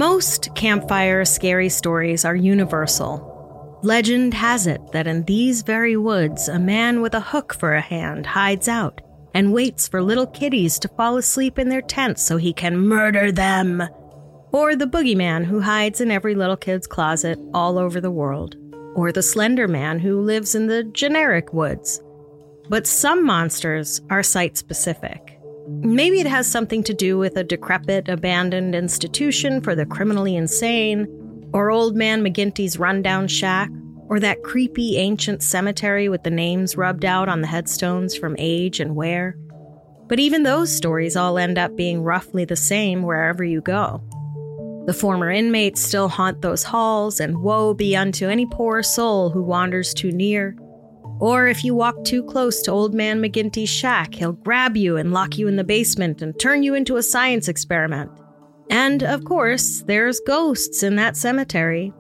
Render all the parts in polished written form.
Most campfire scary stories are universal. Legend has it that in these very woods, a man with a hook for a hand hides out and waits for little kiddies to fall asleep in their tents so he can murder them. Or the boogeyman who hides in every little kid's closet all over the world. Or the Slender Man who lives in the generic woods. But some monsters are site-specific. Maybe it has something to do with a decrepit, abandoned institution for the criminally insane, or Old Man McGinty's rundown shack, or that creepy ancient cemetery with the names rubbed out on the headstones from age and wear. But even those stories all end up being roughly the same wherever you go. The former inmates still haunt those halls, and woe be unto any poor soul who wanders too near. Or if you walk too close to Old Man McGinty's shack, he'll grab you and lock you in the basement and turn you into a science experiment. And, of course, there's ghosts in that cemetery.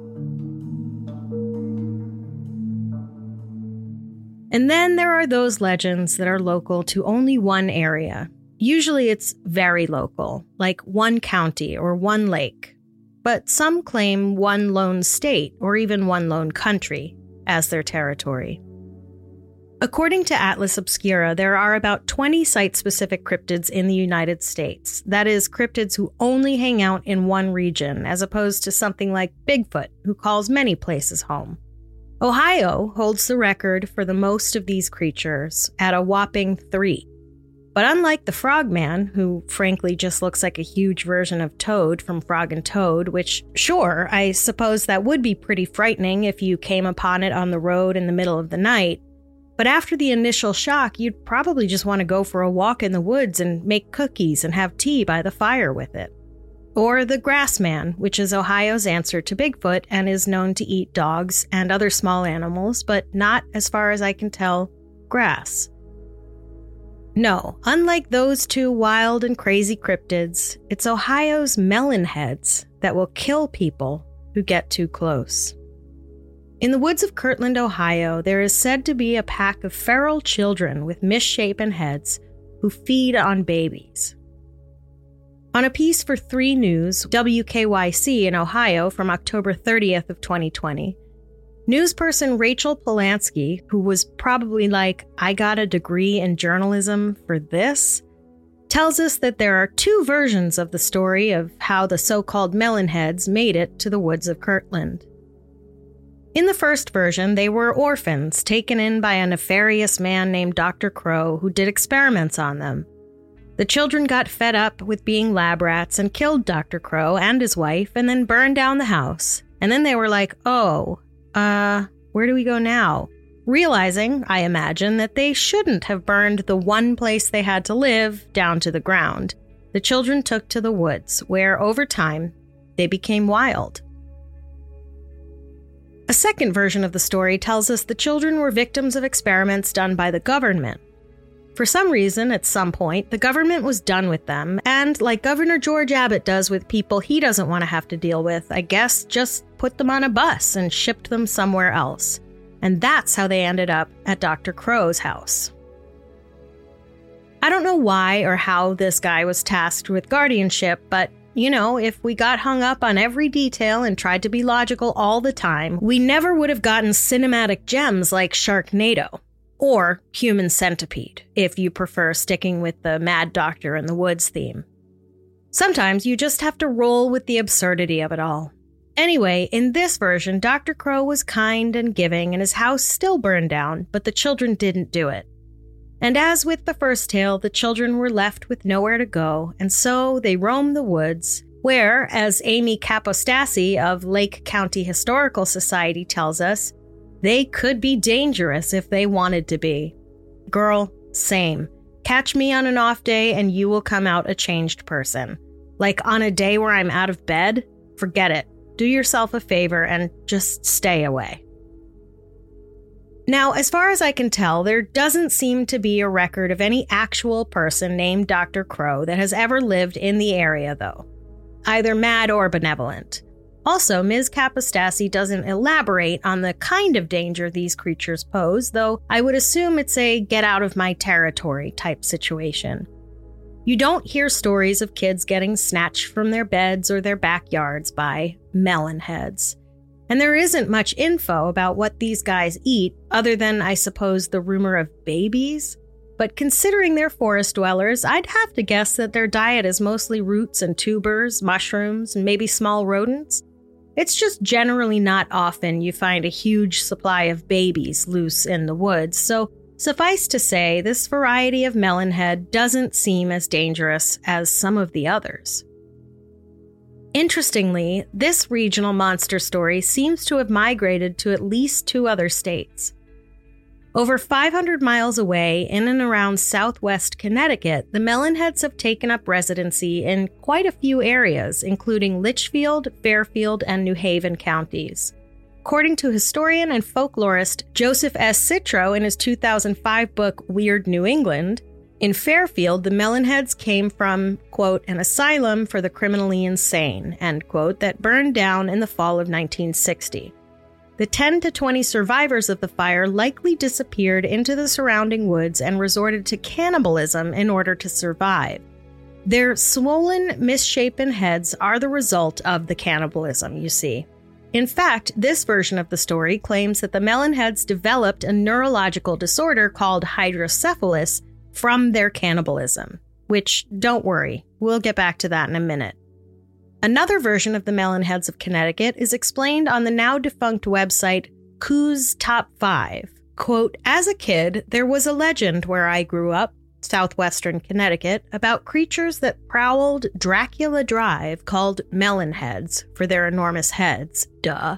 And then there are those legends that are local to only one area. Usually it's very local, like one county or one lake. But some claim one lone state or even one lone country as their territory. According to Atlas Obscura, there are about 20 site-specific cryptids in the United States. That is, cryptids who only hang out in one region, as opposed to something like Bigfoot, who calls many places home. Ohio holds the record for the most of these creatures, at a whopping 3. But unlike the Frogman, who frankly just looks like a huge version of Toad from Frog and Toad, which, sure, I suppose that would be pretty frightening if you came upon it on the road in the middle of the night, but after the initial shock, you'd probably just want to go for a walk in the woods and make cookies and have tea by the fire with it. Or the Grassman, which is Ohio's answer to Bigfoot and is known to eat dogs and other small animals, but not, as far as I can tell, grass. No, unlike those two wild and crazy cryptids, it's Ohio's melonheads that will kill people who get too close. In the woods of Kirtland, Ohio, there is said to be a pack of feral children with misshapen heads who feed on babies. On a piece for 3 News, WKYC in Ohio from October 30th of 2020, newsperson Rachel Polanski, who was probably like, I got a degree in journalism for this, tells us that there are 2 versions of the story of how the so-called melonheads made it to the woods of Kirtland. In the first version, they were orphans taken in by a nefarious man named Dr. Crow who did experiments on them. The children got fed up with being lab rats and killed Dr. Crow and his wife and then burned down the house. And then they were like, where do we go now? Realizing, I imagine, that they shouldn't have burned the one place they had to live down to the ground. The children took to the woods, where over time, they became wild. A second version of the story tells us the children were victims of experiments done by the government. For some reason, at some point, the government was done with them, and like Governor George Abbott does with people he doesn't want to have to deal with, I guess just put them on a bus and shipped them somewhere else. And that's how they ended up at Dr. Crow's house. I don't know why or how this guy was tasked with guardianship, but you know, if we got hung up on every detail and tried to be logical all the time, we never would have gotten cinematic gems like Sharknado. Or Human Centipede, if you prefer sticking with the Mad Doctor in the Woods theme. Sometimes you just have to roll with the absurdity of it all. Anyway, in this version, Dr. Crow was kind and giving and his house still burned down, but the children didn't do it. And as with the first tale, the children were left with nowhere to go, and so they roamed the woods, where, as Amy Capostasi of Lake County Historical Society tells us, they could be dangerous if they wanted to be. Girl, same. Catch me on an off day and you will come out a changed person. Like on a day where I'm out of bed, forget it. Do yourself a favor and just stay away. Now, as far as I can tell, there doesn't seem to be a record of any actual person named Dr. Crow that has ever lived in the area, though. Either mad or benevolent. Also, Ms. Capostasi doesn't elaborate on the kind of danger these creatures pose, though I would assume it's a get-out-of-my-territory type situation. You don't hear stories of kids getting snatched from their beds or their backyards by melonheads. And there isn't much info about what these guys eat, other than, I suppose, the rumor of babies. But considering they're forest dwellers, I'd have to guess that their diet is mostly roots and tubers, mushrooms, and maybe small rodents. It's just generally not often you find a huge supply of babies loose in the woods, so suffice to say, this variety of melonhead doesn't seem as dangerous as some of the others. Interestingly, this regional monster story seems to have migrated to at least 2 other states. Over 500 miles away, in and around southwest Connecticut, the melonheads have taken up residency in quite a few areas, including Litchfield, Fairfield, and New Haven counties. According to historian and folklorist Joseph S. Citro in his 2005 book Weird New England, in Fairfield, the melonheads came from, quote, an asylum for the criminally insane, end quote, that burned down in the fall of 1960. The 10 to 20 survivors of the fire likely disappeared into the surrounding woods and resorted to cannibalism in order to survive. Their swollen, misshapen heads are the result of the cannibalism, you see. In fact, this version of the story claims that the melonheads developed a neurological disorder called hydrocephalus from their cannibalism, which, don't worry, we'll get back to that in a minute. Another version of the melonheads of Connecticut is explained on the now-defunct website Coups Top 5. Quote, as a kid, there was a legend where I grew up, southwestern Connecticut, about creatures that prowled Dracula Drive called melonheads for their enormous heads, duh.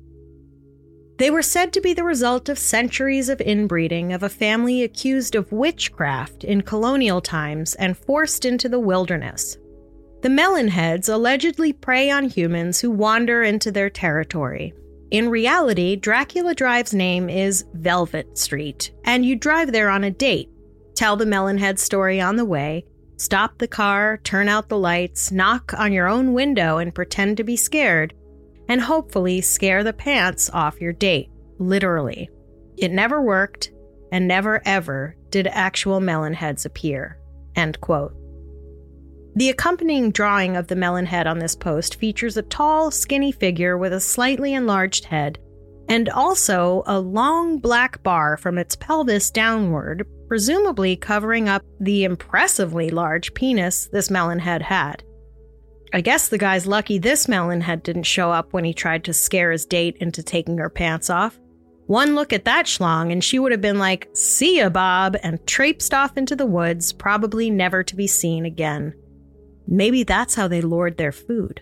They were said to be the result of centuries of inbreeding of a family accused of witchcraft in colonial times and forced into the wilderness. The melonheads allegedly prey on humans who wander into their territory. In reality, Dracula Drive's name is Velvet Street, and you drive there on a date, tell the melonhead story on the way, stop the car, turn out the lights, knock on your own window and pretend to be scared, and hopefully scare the pants off your date, literally. It never worked, and never ever did actual melonheads appear, end quote. The accompanying drawing of the melonhead on this post features a tall, skinny figure with a slightly enlarged head, and also a long black bar from its pelvis downward, presumably covering up the impressively large penis this melonhead had. I guess the guy's lucky this melonhead didn't show up when he tried to scare his date into taking her pants off. One look at that schlong and she would have been like, "See ya, Bob," and traipsed off into the woods, probably never to be seen again. Maybe that's how they lured their food.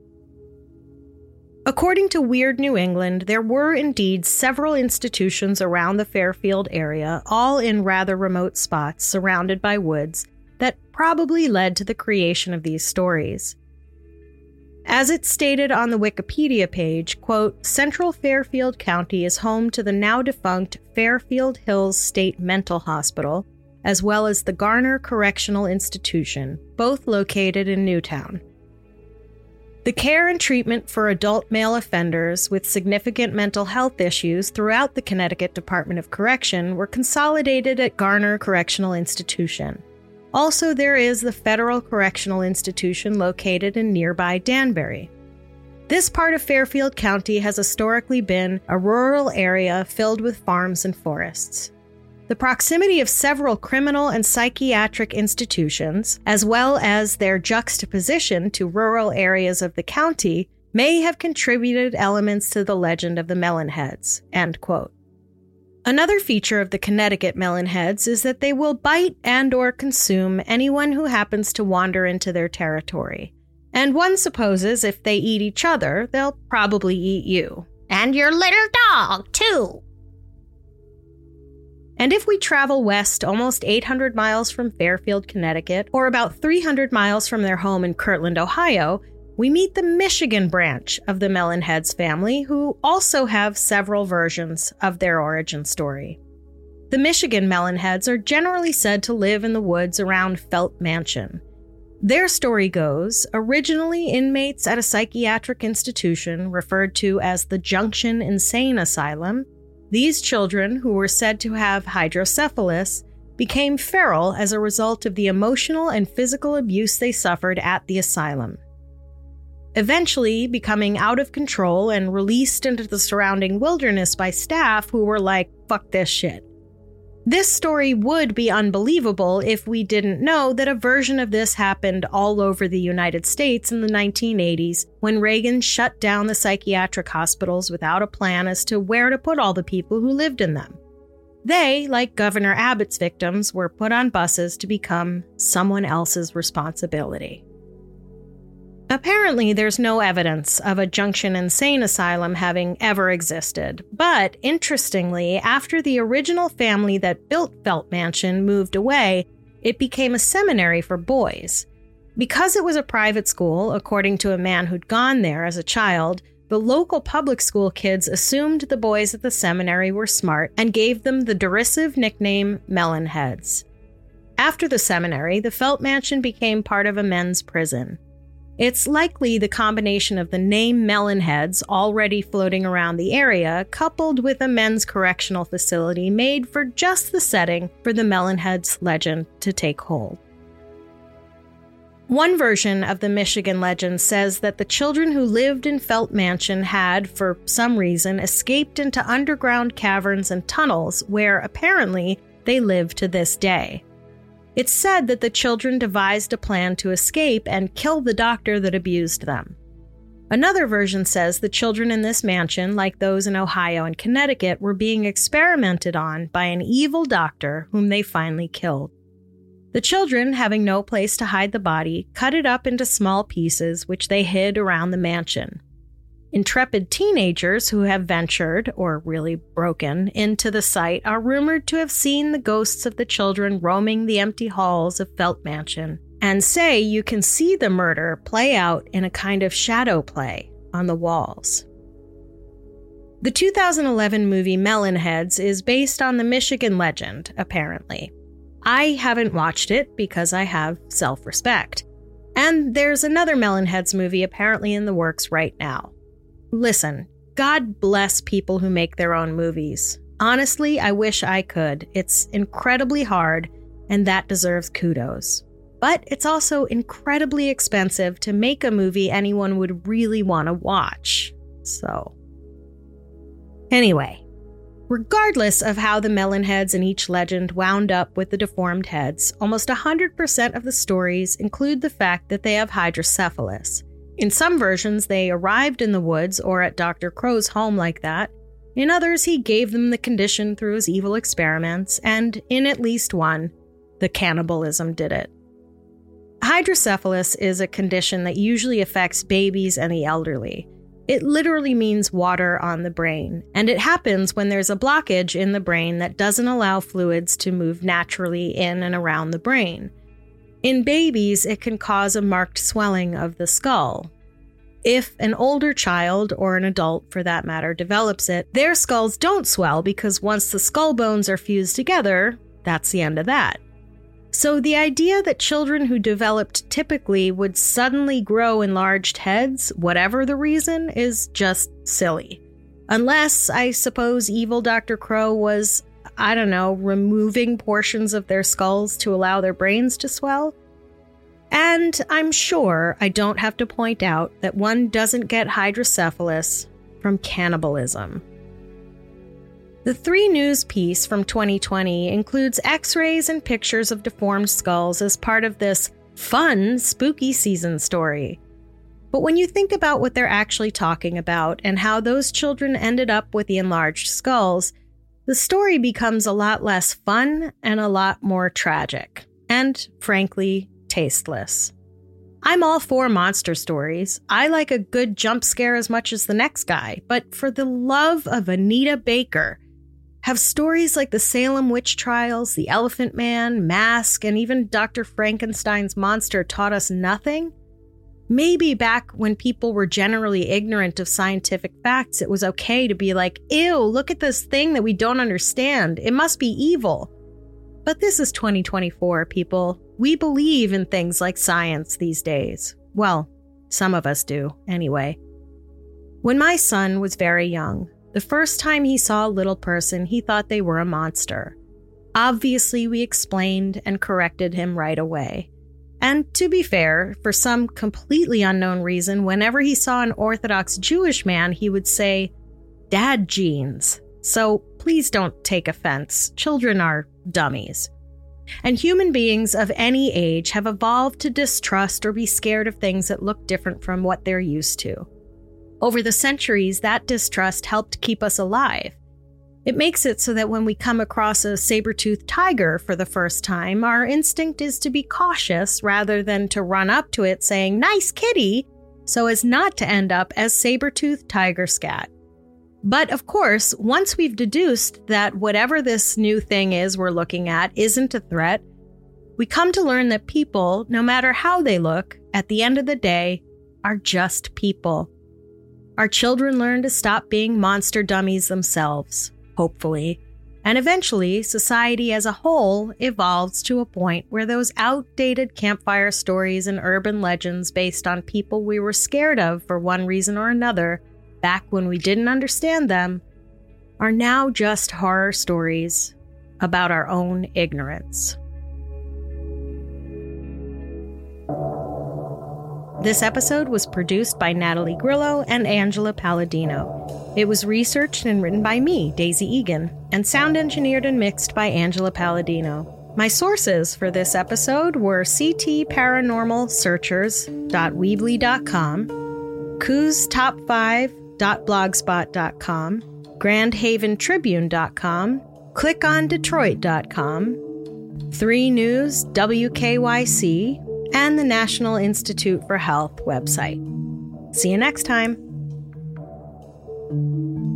According to Weird New England, there were indeed several institutions around the Fairfield area, all in rather remote spots surrounded by woods, that probably led to the creation of these stories. As it's stated on the Wikipedia page, quote, Central Fairfield County is home to the now-defunct Fairfield Hills State Mental Hospital, as well as the Garner Correctional Institution, both located in Newtown. The care and treatment for adult male offenders with significant mental health issues throughout the Connecticut Department of Correction were consolidated at Garner Correctional Institution. Also, there is the Federal Correctional Institution located in nearby Danbury. This part of Fairfield County has historically been a rural area filled with farms and forests. The proximity of several criminal and psychiatric institutions, as well as their juxtaposition to rural areas of the county, may have contributed elements to the legend of the melonheads, end quote. Another feature of the Connecticut melonheads is that they will bite and/or consume anyone who happens to wander into their territory. And one supposes if they eat each other, they'll probably eat you. And your little dog, too! And if we travel west almost 800 miles from Fairfield, Connecticut, or about 300 miles from their home in Kirtland, Ohio, we meet the Michigan branch of the Melonheads family, who also have several versions of their origin story. The Michigan Melonheads are generally said to live in the woods around Felt Mansion. Their story goes, originally inmates at a psychiatric institution referred to as the Junction Insane Asylum, these children, who were said to have hydrocephalus, became feral as a result of the emotional and physical abuse they suffered at the asylum, eventually becoming out of control and released into the surrounding wilderness by staff who were like, fuck this shit. This story would be unbelievable if we didn't know that a version of this happened all over the United States in the 1980s when Reagan shut down the psychiatric hospitals without a plan as to where to put all the people who lived in them. They, like Governor Abbott's victims, were put on buses to become someone else's responsibility. Apparently, there's no evidence of a Junction Insane Asylum having ever existed. But, interestingly, after the original family that built Felt Mansion moved away, it became a seminary for boys. Because it was a private school, according to a man who'd gone there as a child, the local public school kids assumed the boys at the seminary were smart and gave them the derisive nickname Melonheads. After the seminary, the Felt Mansion became part of a men's prison. It's likely the combination of the name Melonheads already floating around the area, coupled with a men's correctional facility, made for just the setting for the Melonheads legend to take hold. One version of the Michigan legend says that the children who lived in Felt Mansion had, for some reason, escaped into underground caverns and tunnels where, apparently, they live to this day. It's said that the children devised a plan to escape and kill the doctor that abused them. Another version says the children in this mansion, like those in Ohio and Connecticut, were being experimented on by an evil doctor whom they finally killed. The children, having no place to hide the body, cut it up into small pieces, which they hid around the mansion. Intrepid teenagers who have ventured, or really broken, into the site are rumored to have seen the ghosts of the children roaming the empty halls of Felt Mansion, and say you can see the murder play out in a kind of shadow play on the walls. The 2011 movie Melonheads is based on the Michigan legend, apparently. I haven't watched it because I have self-respect. And there's another Melonheads movie apparently in the works right now. Listen, God bless people who make their own movies. Honestly, I wish I could. It's incredibly hard, and that deserves kudos. But it's also incredibly expensive to make a movie anyone would really want to watch. So, anyway, regardless of how the Melonheads in each legend wound up with the deformed heads, almost 100% of the stories include the fact that they have hydrocephalus. In some versions, they arrived in the woods or at Dr. Crow's home like that. In others, he gave them the condition through his evil experiments, and in at least one, the cannibalism did it. Hydrocephalus is a condition that usually affects babies and the elderly. It literally means water on the brain, and it happens when there's a blockage in the brain that doesn't allow fluids to move naturally in and around the brain. In babies, it can cause a marked swelling of the skull. If an older child, or an adult for that matter, develops it, their skulls don't swell because once the skull bones are fused together, that's the end of that. So the idea that children who developed typically would suddenly grow enlarged heads, whatever the reason, is just silly. Unless, I suppose, evil Dr. Crow was, removing portions of their skulls to allow their brains to swell. And I'm sure I don't have to point out that one doesn't get hydrocephalus from cannibalism. The 3 News piece from 2020 includes x-rays and pictures of deformed skulls as part of this fun, spooky season story. But when you think about what they're actually talking about and how those children ended up with the enlarged skulls, the story becomes a lot less fun and a lot more tragic, and, frankly, tasteless. I'm all for monster stories. I like a good jump scare as much as the next guy, but for the love of Anita Baker, have stories like the Salem witch trials, the Elephant Man, Mask, and even Dr. Frankenstein's monster taught us nothing? Maybe back when people were generally ignorant of scientific facts, it was okay to be like, ew, look at this thing that we don't understand. It must be evil. But this is 2024, people. We believe in things like science these days. Well, some of us do, anyway. When my son was very young, the first time he saw a little person, he thought they were a monster. Obviously, we explained and corrected him right away. And to be fair, for some completely unknown reason, whenever he saw an Orthodox Jewish man, he would say, "Dad jeans." So please don't take offense. Children are dummies. And human beings of any age have evolved to distrust or be scared of things that look different from what they're used to. Over the centuries, that distrust helped keep us alive. It makes it so that when we come across a saber-toothed tiger for the first time, our instinct is to be cautious rather than to run up to it saying, "Nice kitty," so as not to end up as saber-toothed tiger scat. But of course, once we've deduced that whatever this new thing is we're looking at isn't a threat, we come to learn that people, no matter how they look, at the end of the day, are just people. Our children learn to stop being monster dummies themselves, hopefully, and eventually society as a whole evolves to a point where those outdated campfire stories and urban legends based on people we were scared of for one reason or another back when we didn't understand them are now just horror stories about our own ignorance. This episode was produced by Natalie Grillo and Angela Palladino. It was researched and written by me, Daisy Egan, and sound engineered and mixed by Angela Palladino. My sources for this episode were ctparanormalsearchers.weebly.com, coostop5.blogspot.com, grandhaventribune.com, clickondetroit.com, 3 News WKYC, and the National Institute for Health website. See you next time.